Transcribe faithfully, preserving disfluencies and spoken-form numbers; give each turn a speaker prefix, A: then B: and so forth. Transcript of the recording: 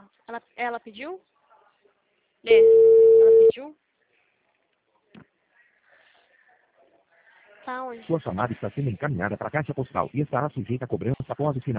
A: Ela, ela pediu? Lê. Ela pediu? Tá onde?
B: Sua chamada está sendo encaminhada para a caixa postal e estará sujeita a cobrança após o final.